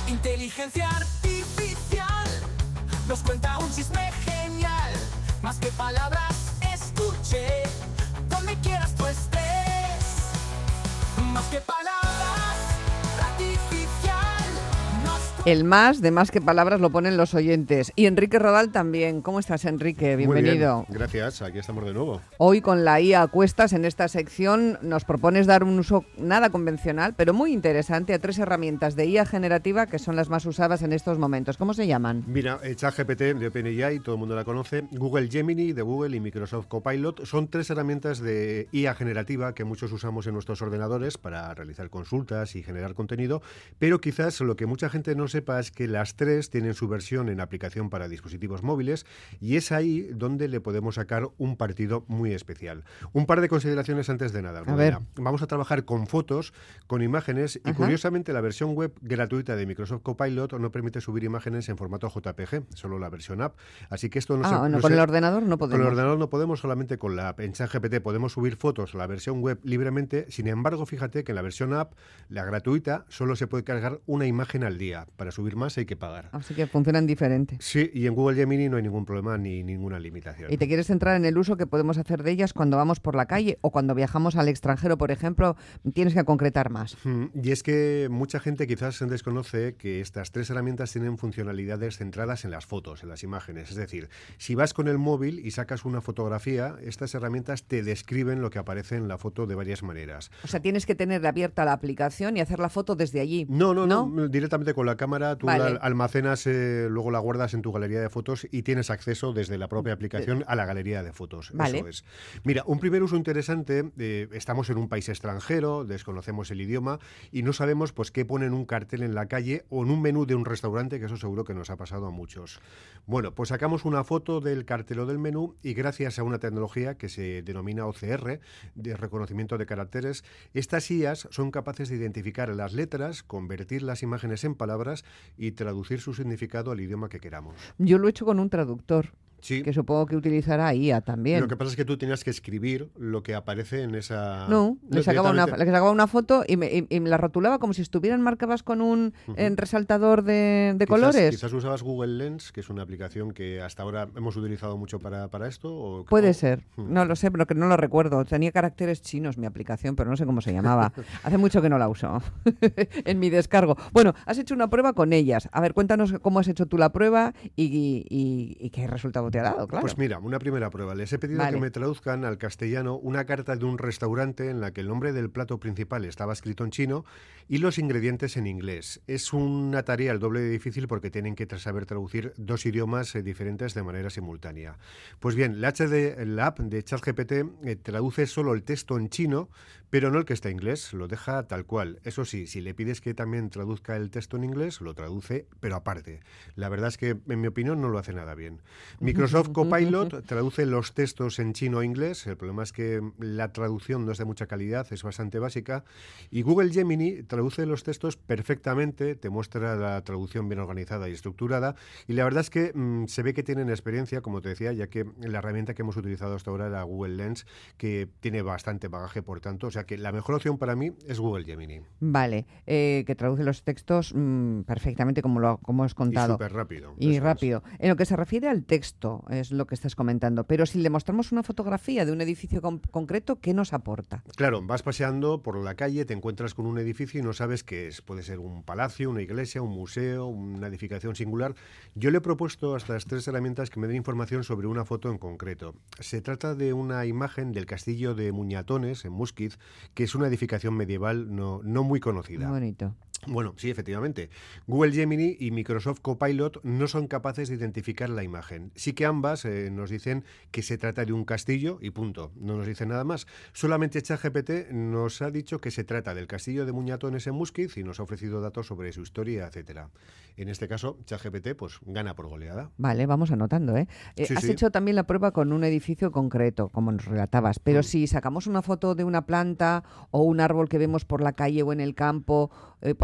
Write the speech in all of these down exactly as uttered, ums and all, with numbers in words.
Inteligencia artificial nos cuenta un chisme genial. Más que palabras, escuché. Donde quieras tú estés. Más que palabras, artificial. Nos... El más de más que palabras lo ponen los oyentes. Y Enrique Rodal también. ¿Cómo estás, Enrique? Bienvenido. Muy bien, gracias. Aquí estamos de nuevo. Hoy con la I A a cuestas en esta sección nos propones dar un uso nada convencional, pero muy interesante a tres herramientas de I A generativa que son las más usadas en estos momentos. ¿Cómo se llaman? Mira, ChatGPT de OpenAI, todo el mundo la conoce, Google Gemini de Google y Microsoft Copilot son tres herramientas de I A generativa que muchos usamos en nuestros ordenadores para realizar consultas y generar contenido, pero quizás lo que mucha gente no sepa es que las tres tienen su versión en aplicación para dispositivos móviles y es ahí donde le podemos sacar un partido muy especial. Un par de consideraciones antes de nada. A ver. Vamos a trabajar con fotos, con imágenes y Ajá. curiosamente la versión web gratuita de Microsoft Copilot no permite subir imágenes en formato J P G, solo la versión app. Así que esto no Ah, se, bueno, no con se- el ordenador no podemos. Con el ordenador no podemos, solamente con la app. En ChatGPT podemos subir fotos a la versión web libremente. Sin embargo, fíjate que en la versión app, la gratuita, solo se puede cargar una imagen al día. Para subir más hay que pagar. Así que funcionan diferente. Sí, y en Google Gemini no hay ningún problema ni ninguna limitación. ¿Y te quieres centrar en el uso que podemos hacer de ellas cuando vamos por la calle o cuando viajamos al extranjero, por ejemplo? Tienes que concretar más. Mm, Y es que mucha gente quizás desconoce que estas tres herramientas tienen funcionalidades centradas en las fotos, en las imágenes. Es decir, si vas con el móvil y sacas una fotografía, estas herramientas te describen lo que aparece en la foto de varias maneras. O sea, tienes que tener abierta la aplicación y hacer la foto desde allí. No, no, no, ¿No? directamente con la cámara tú Vale. la almacenas, eh, luego la guardas en tu galería de fotos y tienes acceso desde la propia aplicación a la galería de fotos. Vale. Eso es. Mira, un primer uso interesante, eh, estamos en un país extranjero, desconocemos el idioma y no sabemos pues qué pone en un cartel en la calle o en un menú de un restaurante, que eso seguro que nos ha pasado a muchos. Bueno, pues sacamos una foto del cartel o del menú y gracias a una tecnología que se denomina O C R, de reconocimiento de caracteres, estas I As son capaces de identificar las letras, convertir las imágenes en palabras y traducir su significado al idioma que queramos. Yo lo he hecho con un traductor, Sí. que supongo que utilizará I A también. Lo que pasa es que tú tenías que escribir lo que aparece en esa... No, le sacaba, una, directamente- le sacaba una foto y me, y- y me la rotulaba como si estuvieran marcadas con un eh, resaltador de, de Quizás- colores. Quizás usabas Google Lens, que es una aplicación que hasta ahora hemos utilizado mucho para, para esto. O, Puede o- ser, Hmm. no lo sé, pero que no lo recuerdo. Tenía caracteres chinos mi aplicación, pero no sé cómo se llamaba. Hace mucho que no la uso en mi descargo. Bueno, has hecho una prueba con ellas. A ver, cuéntanos cómo has hecho tú la prueba y, y- y qué resultado te ha dado, claro. Pues mira, una primera prueba. Les he pedido Vale. que me traduzcan al castellano una carta de un restaurante en la que el nombre del plato principal estaba escrito en chino y los ingredientes en inglés. Es una tarea el doble de difícil porque tienen que tra- saber traducir dos idiomas eh, diferentes de manera simultánea. Pues bien, la, H D, la app de ChatGPT eh, traduce solo el texto en chino, pero no el que está en inglés, lo deja tal cual. Eso sí, si le pides que también traduzca el texto en inglés, lo traduce, pero aparte. La verdad es que, en mi opinión, no lo hace nada bien. Microsoft Copilot traduce los textos en chino o inglés. El problema es que la traducción no es de mucha calidad, es bastante básica. Y Google Gemini traduce los textos perfectamente, te muestra la traducción bien organizada y estructurada. Y la verdad es que mmm, se ve que tienen experiencia, como te decía, ya que la herramienta que hemos utilizado hasta ahora era Google Lens, que tiene bastante bagaje, por tanto. O sea que la mejor opción para mí es Google Gemini. Vale, eh, que traduce los textos mm, perfectamente como lo como has Y contado. súper rápido. Y eso es. rápido. En lo que se refiere al texto, es lo que estás comentando. Pero si le mostramos una fotografía de un edificio con- concreto, ¿qué nos aporta? Claro, vas paseando por la calle, te encuentras con un edificio y no sabes qué es. Puede ser un palacio, una iglesia, un museo, una edificación singular. Yo le he propuesto a estas tres herramientas que me den información sobre una foto en concreto. Se trata de una imagen del castillo de Muñatones, en Muskiz, que es una edificación medieval no, no muy conocida. Muy bonito. Bueno, sí, efectivamente. Google Gemini y Microsoft Copilot no son capaces de identificar la imagen. Sí que ambas eh, nos dicen que se trata de un castillo y punto. No nos dicen nada más. Solamente ChatGPT nos ha dicho que se trata del castillo de Muñatones en Muskiz y nos ha ofrecido datos sobre su historia, etcétera. En este caso, ChatGPT pues gana por goleada. Vale, vamos anotando, ¿eh? Eh, Sí, has sí. hecho también la prueba con un edificio concreto, como nos relatabas, pero Mm. si sacamos una foto de una planta o un árbol que vemos por la calle o en el campo, eh, podemos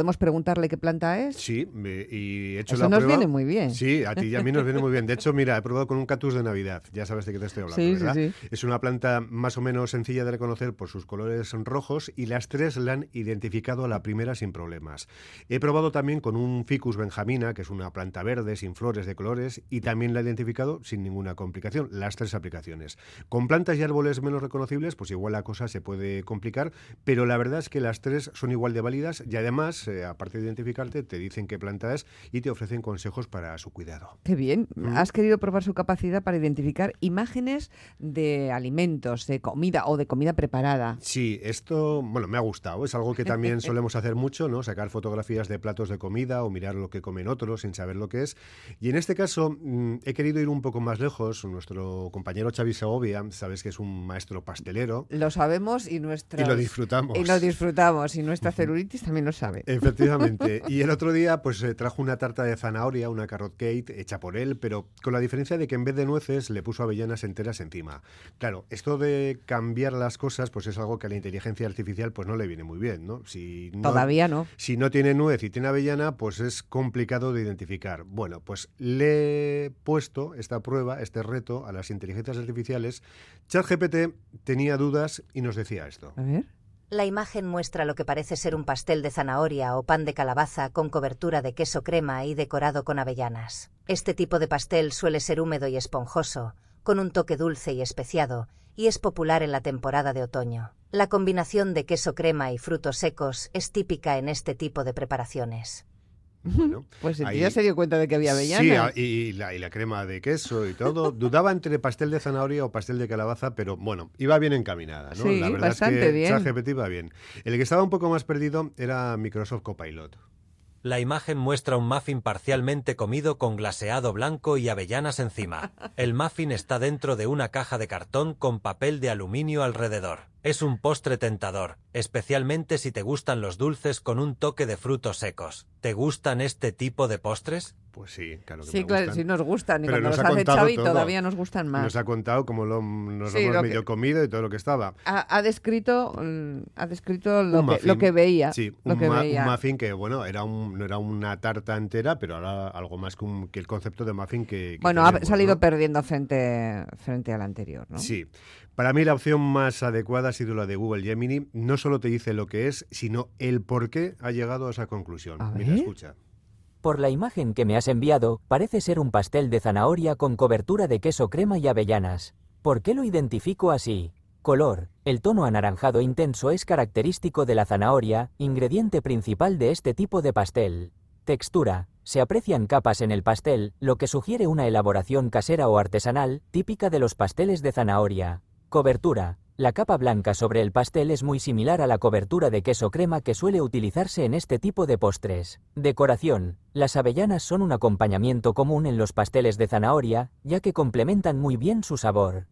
¿podemos preguntarle qué planta es? Sí, me, y he hecho Eso la nos prueba. viene muy bien. Sí, a ti y a mí nos viene muy bien. De hecho, mira, he probado con un cactus de Navidad. Ya sabes de qué te estoy hablando, Sí, ¿verdad? sí, sí. Es una planta más o menos sencilla de reconocer por sus colores rojos y las tres la han identificado a la primera sin problemas. He probado también con un Ficus benjamina, que es una planta verde sin flores de colores, y también la he identificado sin ninguna complicación, las tres aplicaciones. Con plantas y árboles menos reconocibles, pues igual la cosa se puede complicar, pero la verdad es que las tres son igual de válidas y además, eh, aparte de identificarte, te dicen qué planta es y te ofrecen consejos para su cuidado. Qué bien. ¿Mm? Has querido probar su capacidad para identificar imágenes de alimentos, de comida o de comida preparada. Sí, esto, bueno, me ha gustado. Es algo que también solemos hacer mucho, ¿no? Sacar fotografías de platos de comida o mirar lo que comen otros sin saber lo que es. Y en este caso mmm, he querido ir un poco más lejos. Nuestro compañero Xavi Segovia, sabes que es un maestro pastelero. Lo sabemos y nuestra... Y lo disfrutamos. Y lo disfrutamos. Y nuestra celulitis también lo sabe. Efectivamente. Y el otro día pues eh, trajo una tarta de zanahoria, una carrot cake hecha por él, pero con la diferencia de que en vez de nueces le puso avellanas enteras encima. Claro, esto de cambiar las cosas pues es algo que a la inteligencia artificial pues no le viene muy bien, ¿no? Si no Todavía no. Si no tiene nuez y tiene avellana, pues es complicado de identificar. Bueno, pues le he puesto esta prueba, este reto a las inteligencias artificiales. ChatGPT tenía dudas y nos decía esto. A ver. La imagen muestra lo que parece ser un pastel de zanahoria o pan de calabaza con cobertura de queso crema y decorado con avellanas. Este tipo de pastel suele ser húmedo y esponjoso, con un toque dulce y especiado, y es popular en la temporada de otoño. La combinación de queso crema y frutos secos es típica en este tipo de preparaciones. Bueno, pues el ahí, tío se dio cuenta de que había avellanas. Sí, y, y, la, y la crema de queso y todo. Dudaba entre pastel de zanahoria o pastel de calabaza, pero bueno, iba bien encaminada, ¿no? Sí, la verdad bastante es que bien. ChatGPT iba bien. El que estaba un poco más perdido era Microsoft Copilot. La imagen muestra un muffin parcialmente comido con glaseado blanco y avellanas encima. El muffin está dentro de una caja de cartón con papel de aluminio alrededor. Es un postre tentador, especialmente si te gustan los dulces con un toque de frutos secos. ¿Te gustan este tipo de postres? Pues sí, claro que Sí, me claro, gustan. sí nos gustan. Y Pero cuando nos los ha hace contado Xavi todo. todavía nos gustan más. Nos ha contado cómo lo, nos Sí, hemos lo medio que- comido y todo lo que estaba. Ha, ha descrito, mm, ha descrito lo, Un que, muffin. lo que veía. Sí, lo un, que ma- veía. un muffin que, bueno, era un, no era una tarta entera, pero era algo más que, un- que el concepto de muffin que, que Bueno, ha tenemos, salido ¿no? perdiendo frente, frente al anterior, ¿no? Sí. Para mí la opción más adecuada ha sido la de Google Gemini. No solo te dice lo que es, sino el por qué ha llegado a esa conclusión. A Mira, ver. escucha. Por la imagen que me has enviado, parece ser un pastel de zanahoria con cobertura de queso crema y avellanas. ¿Por qué lo identifico así? Color. El tono anaranjado intenso es característico de la zanahoria, ingrediente principal de este tipo de pastel. Textura. Se aprecian capas en el pastel, lo que sugiere una elaboración casera o artesanal, típica de los pasteles de zanahoria. Cobertura. La capa blanca sobre el pastel es muy similar a la cobertura de queso crema que suele utilizarse en este tipo de postres. Decoración. Las avellanas son un acompañamiento común en los pasteles de zanahoria, ya que complementan muy bien su sabor.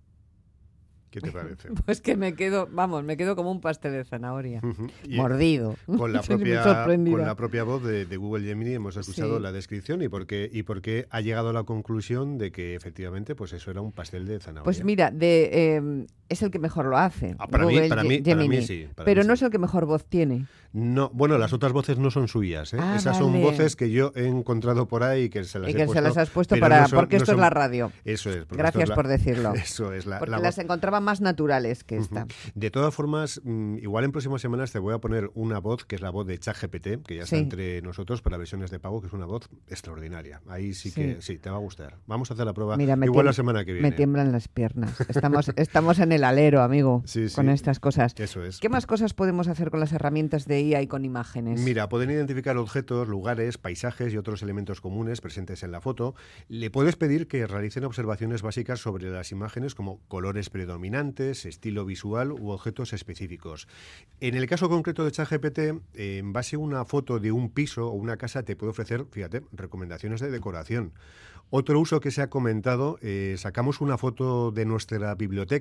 ¿Qué te parece? Pues que me quedo, vamos, me quedo como un pastel de zanahoria. Ujú. Y Mordido. Con la Estoy muy propia, sorprendida. con la propia voz de, de Google Gemini hemos escuchado Sí. la descripción y por qué y por qué ha llegado a la conclusión de que efectivamente pues eso era un pastel de zanahoria. Pues mira, de, eh, es el que mejor lo hace. Ah, para mí- Google para Ge- mí- para mí Gemini. sí, para Pero mí no sí. es el que mejor voz tiene. No, bueno, las otras voces no son suyas, ¿eh? Ah, Esas son vale. voces que yo he encontrado por ahí y que se las Y he que puesto. se las has puesto pero para... no son- porque no esto son- es la radio. Eso es. porque Gracias esto es la- por decirlo. Eso es la, Porque la las voz. encontraba más naturales que esta. De todas formas, mm, igual en próximas semanas te voy a poner una voz que es la voz de ChatGPT, que ya está Sí. entre nosotros para versiones de pago, que es una voz extraordinaria. Ahí sí, Sí. que sí, te va a gustar. Vamos a hacer la prueba Mira, me igual tiembla- la semana que viene. Me tiemblan las piernas. Estamos, estamos en el alero, amigo, Sí, sí. con estas cosas. Eso es. ¿Qué más cosas podemos hacer con las herramientas de I A y con imágenes? Mira, pueden identificar objetos, lugares, paisajes y otros elementos comunes presentes en la foto. Le puedes pedir que realicen observaciones básicas sobre las imágenes como colores predominantes, estilo visual u objetos específicos. En el caso concreto de ChatGPT, eh, en base a una foto de un piso o una casa te puede ofrecer, fíjate, recomendaciones de decoración. Otro uso que se ha comentado, eh, sacamos una foto de nuestra biblioteca o estantería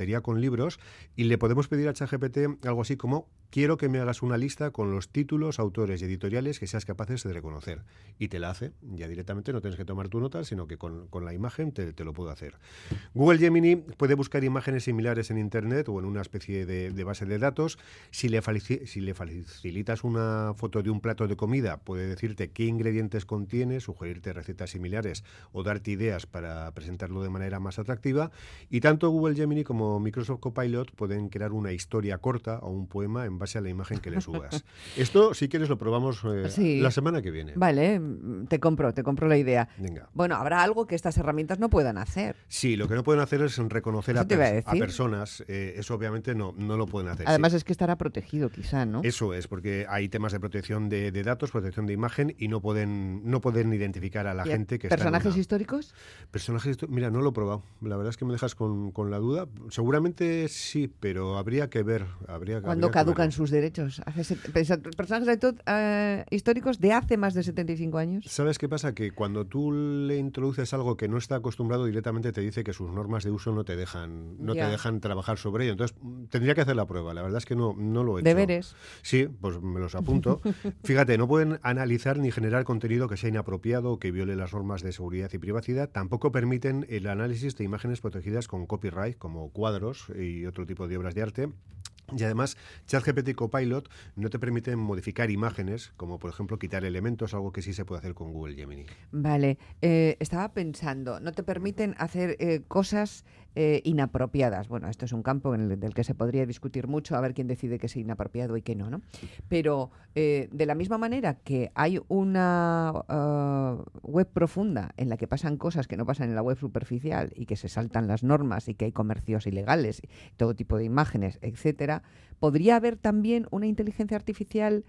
sería con libros, y le podemos pedir a ChatGPT algo así como: quiero que me hagas una lista con los títulos, autores y editoriales que seas capaces de reconocer. Y te la hace, ya directamente, no tienes que tomar tu nota, sino que con, con la imagen te, te lo puedo hacer. Google Gemini puede buscar imágenes similares en Internet o en una especie de, de base de datos. Si le, si le facilitas una foto de un plato de comida, puede decirte qué ingredientes contiene, sugerirte recetas similares o darte ideas para presentarlo de manera más atractiva. Y tanto Google Gemini como Microsoft Copilot pueden crear una historia corta o un poema en base a la imagen que le subas. Esto, si quieres, lo probamos eh, sí. la semana que viene. Vale, te compro, te compro la idea. Venga. Bueno, habrá algo que estas herramientas no puedan hacer. Sí, lo que no pueden hacer es reconocer a, per a personas. Eh, eso obviamente no, no lo pueden hacer. Además sí. es que estará protegido quizá, ¿no? Eso es, porque hay temas de protección de, de datos, protección de imagen, y no pueden, no pueden identificar a la ¿Y gente que ¿Personajes está en una... históricos? Personajes históricos, mira, no lo he probado. La verdad es que me dejas con, con la duda. Seguramente sí, pero habría que ver. Habría, ¿Cuándo habría caducan sus derechos? Hace personajes uh, históricos de hace más de setenta y cinco años. ¿Sabes qué pasa? Que cuando tú le introduces algo que no está acostumbrado, directamente te dice que sus normas de uso no te dejan, no te dejan trabajar sobre ello. Entonces, tendría que hacer la prueba. La verdad es que no, no lo he hecho. ¿Deberes? Sí, pues me los apunto. Fíjate, no pueden analizar ni generar contenido que sea inapropiado o que viole las normas de seguridad y privacidad. Tampoco permiten el análisis de imágenes protegidas con copyright, como cuadros y otro tipo de obras de arte. Y además, ChatGPT y Copilot no te permiten modificar imágenes, como por ejemplo quitar elementos, algo que sí se puede hacer con Google Gemini. Vale, eh, estaba pensando, no te permiten hacer eh, cosas eh, inapropiadas. Bueno, esto es un campo en el del que se podría discutir mucho, a ver quién decide que es inapropiado y qué no, ¿no? Pero eh, de la misma manera que hay una uh, web profunda en la que pasan cosas que no pasan en la web superficial y que se saltan las normas y que hay comercios ilegales, todo tipo de imágenes, etcétera, ¿podría haber también una inteligencia artificial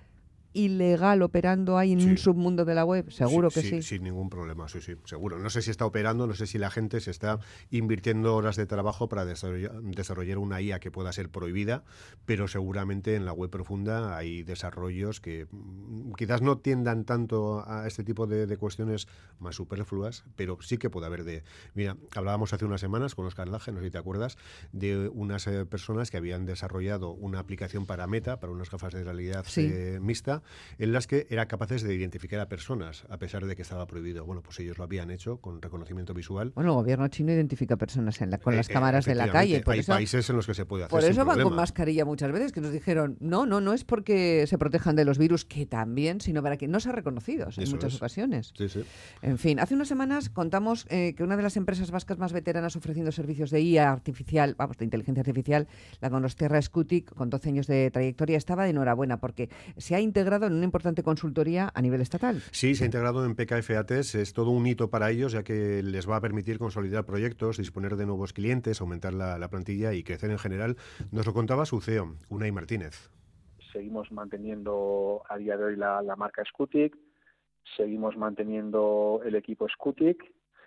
ilegal operando ahí en sí. un submundo de la web? Seguro sí, que sí, sí. Sin ningún problema, sí, sí, seguro. No sé si está operando, no sé si la gente se está invirtiendo horas de trabajo para desarrollar, desarrollar una I A que pueda ser prohibida, pero seguramente en la web profunda hay desarrollos que mm, quizás no tiendan tanto a este tipo de, de cuestiones más superfluas, pero sí que puede haber de... Mira, hablábamos hace unas semanas con Oscar Laje, no sé si te acuerdas, de unas eh, personas que habían desarrollado una aplicación para Meta, para unas gafas de realidad sí. eh, mixta, en las que eran capaces de identificar a personas, a pesar de que estaba prohibido. Bueno, pues ellos lo habían hecho con reconocimiento visual. Bueno, el gobierno chino identifica personas en la, con eh, las cámaras de la calle. Por Hay eso, países en los que se puede hacer Por eso sin van problema. con mascarilla muchas veces, que nos dijeron, no, no, no es porque se protejan de los virus, que también, sino para que no sean reconocidos en eso muchas es. ocasiones. Sí, sí. En fin, hace unas semanas contamos eh, que una de las empresas vascas más veteranas ofreciendo servicios de I A artificial, vamos, de inteligencia artificial, la Donostiarra Scutic, con doce años de trayectoria, estaba de enhorabuena porque se ha integrado en una importante consultoría a nivel estatal. Sí, se ha integrado en P K F A T E S, es todo un hito para ellos, ya que les va a permitir consolidar proyectos, disponer de nuevos clientes, aumentar la, la plantilla y crecer en general. Nos lo contaba su C E O, Unai Martínez. Seguimos manteniendo a día de hoy la, la marca Scutic, seguimos manteniendo el equipo Scutic,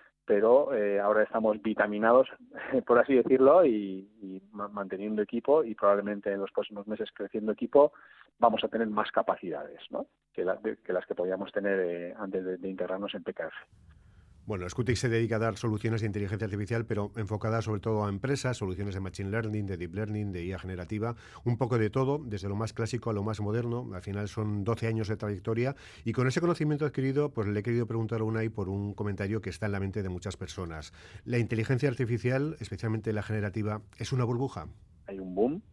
pero eh, ahora estamos vitaminados, por así decirlo, y, y manteniendo equipo, y probablemente en los próximos meses creciendo equipo vamos a tener más capacidades, ¿no?, que, la, de, que las que podíamos tener eh, antes de, de integrarnos en P K F. Bueno, Scutic se dedica a dar soluciones de inteligencia artificial, pero enfocadas sobre todo a empresas, soluciones de Machine Learning, de Deep Learning, de I A generativa, un poco de todo, desde lo más clásico a lo más moderno. Al final son doce años de trayectoria y con ese conocimiento adquirido, pues le he querido preguntar a Unai por un comentario que está en la mente de muchas personas. ¿La inteligencia artificial, especialmente la generativa, es una burbuja? Hay un boom.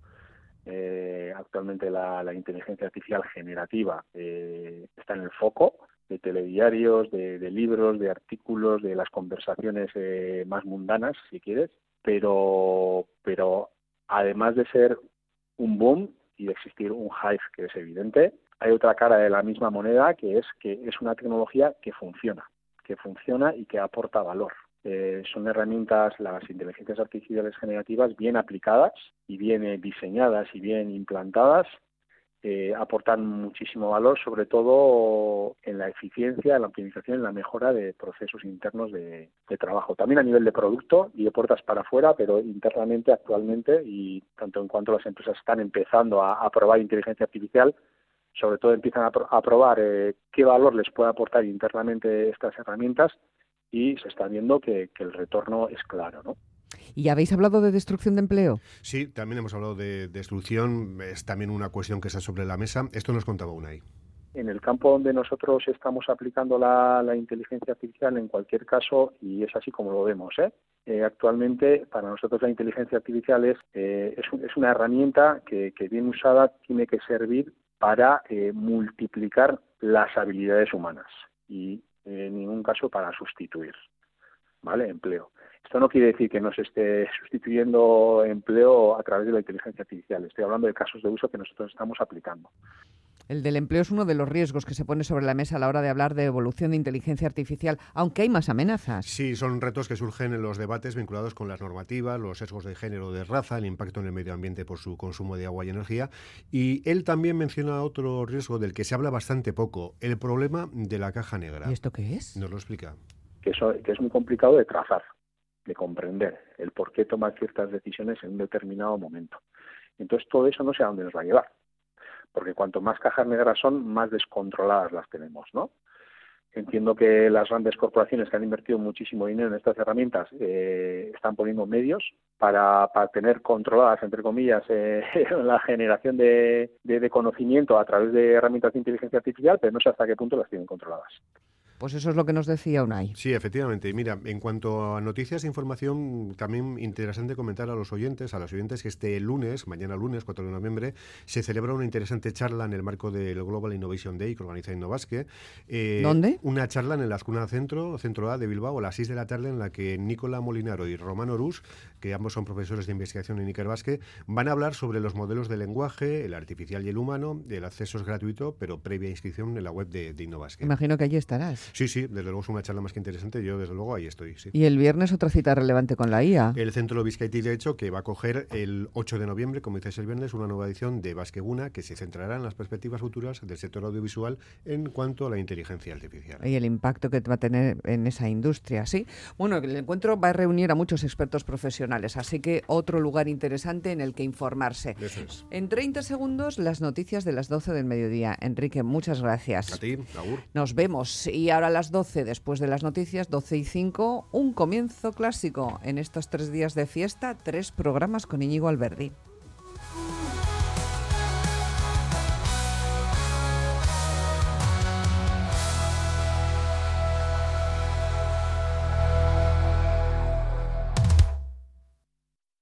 Eh, actualmente la, la inteligencia artificial generativa eh, está en el foco de telediarios, de, de libros, de artículos, de las conversaciones eh, más mundanas, si quieres, pero, pero además de ser un boom y de existir un hype que es evidente, hay otra cara de la misma moneda, que es que es una tecnología que funciona, que funciona y que aporta valor. Eh, son herramientas, las inteligencias artificiales generativas, bien aplicadas y bien eh, diseñadas y bien implantadas, Eh, aportan muchísimo valor, sobre todo en la eficiencia, en la optimización, en la mejora de procesos internos de, de trabajo. También a nivel de producto y de puertas para afuera, pero internamente actualmente, y tanto en cuanto las empresas están empezando a, a probar inteligencia artificial, sobre todo empiezan a, pro, a probar eh, qué valor les puede aportar internamente estas herramientas, y se está viendo que, que el retorno es claro, ¿no? ¿Y habéis hablado de destrucción de empleo? Sí, también hemos hablado de destrucción, es también una cuestión que está sobre la mesa. Esto nos contaba Unai. En el campo donde nosotros estamos aplicando la, la inteligencia artificial, en cualquier caso, y es así como lo vemos, ¿eh? Eh, actualmente, para nosotros la inteligencia artificial es, eh, es, un, es una herramienta que, que bien usada tiene que servir para eh, multiplicar las habilidades humanas y eh, en ningún caso para sustituir, ¿vale? Empleo. Esto no quiere decir que no se esté sustituyendo empleo a través de la inteligencia artificial. Estoy hablando de casos de uso que nosotros estamos aplicando. El del empleo es uno de los riesgos que se pone sobre la mesa a la hora de hablar de evolución de inteligencia artificial, aunque hay más amenazas. Sí, son retos que surgen en los debates vinculados con las normativas, los sesgos de género o de raza, el impacto en el medio ambiente por su consumo de agua y energía. Y él también menciona otro riesgo del que se habla bastante poco, el problema de la caja negra. ¿Y esto qué es? ¿Nos lo explica? Que, eso, que es muy complicado de trazar, de comprender el por qué tomar ciertas decisiones en un determinado momento. Entonces todo eso no sé a dónde nos va a llevar. Porque cuanto más cajas negras son, más descontroladas las tenemos, ¿no? Entiendo que las grandes corporaciones que han invertido muchísimo dinero en estas herramientas eh, están poniendo medios para, para tener controladas, entre comillas, eh, la generación de, de, de conocimiento a través de herramientas de inteligencia artificial, pero no sé hasta qué punto las tienen controladas. Pues eso es lo que nos decía Unai. Sí, efectivamente. Mira, en cuanto a noticias e información, también interesante comentar a los oyentes, a los oyentes que este lunes, mañana lunes, cuatro de noviembre, se celebra una interesante charla en el marco del Global Innovation Day que organiza Innovasque. Eh, ¿Dónde? Una charla en la Azcuna Centro, Centro A de Bilbao, a las seis de la tarde, en la que Nicola Molinaro y Román Orús, que ambos son profesores de investigación en Ikerbasque, van a hablar sobre los modelos de lenguaje, el artificial y el humano. El acceso es gratuito, pero previa inscripción en la web de, de Innovasque. Imagino que allí estarás. Sí, sí, desde luego es una charla más que interesante. Yo, desde luego, ahí estoy, sí. Y el viernes otra cita relevante con la I A. El Centro Bizkaiti, de hecho, que va a coger el ocho de noviembre, como dices el viernes, una nueva edición de Basqueguna que se centrará en las perspectivas futuras del sector audiovisual en cuanto a la inteligencia artificial. Y el impacto que va a tener en esa industria, ¿sí? Bueno, el encuentro va a reunir a muchos expertos profesionales, así que otro lugar interesante en el que informarse. Eso es. En treinta segundos, las noticias de las doce del mediodía. Enrique, muchas gracias. A ti, Agur. Nos vemos. Y ahora a las doce, después de las noticias, doce y cinco, un comienzo clásico. En estos tres días de fiesta, tres programas con Íñigo Alberdi.